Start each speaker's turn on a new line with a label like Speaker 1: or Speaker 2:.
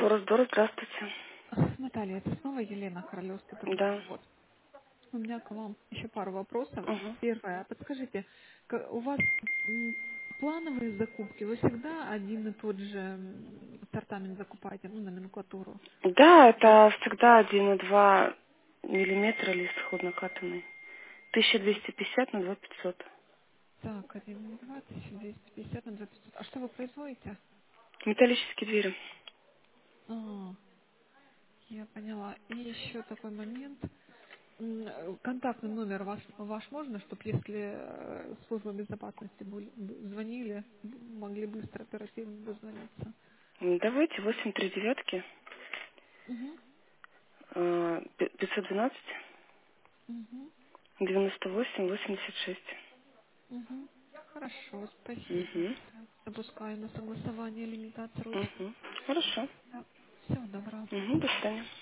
Speaker 1: Форсдор, здравствуйте.
Speaker 2: Наталья, это снова Елена, Королевский
Speaker 1: Да.
Speaker 2: продуктовый завод. У меня к вам еще пару вопросов.
Speaker 1: Угу.
Speaker 2: Первое, подскажите, у вас плановые закупки, вы всегда один и тот же ассортимент закупаете, ну, номенклатуру?
Speaker 1: Да, это всегда 1,2 миллиметра лист исходно-катанный. 1250 на 2500.
Speaker 2: Так, 1,2, 1250 на 2500. А что вы производите?
Speaker 1: Металлические двери.
Speaker 2: А, я поняла. И еще такой момент. Контактный номер ваш можно, чтобы если служба безопасности звонили, могли быстро, оперативно дозвониться?
Speaker 1: Давайте 839
Speaker 2: Угу,
Speaker 1: 512
Speaker 2: угу,
Speaker 1: 98 86.
Speaker 2: угу. Хорошо, спасибо.
Speaker 1: Угу.
Speaker 2: Так, запускаю на согласование лимитацию.
Speaker 1: Угу. Хорошо.
Speaker 2: Да. Всего доброго.
Speaker 1: Угу. До свидания.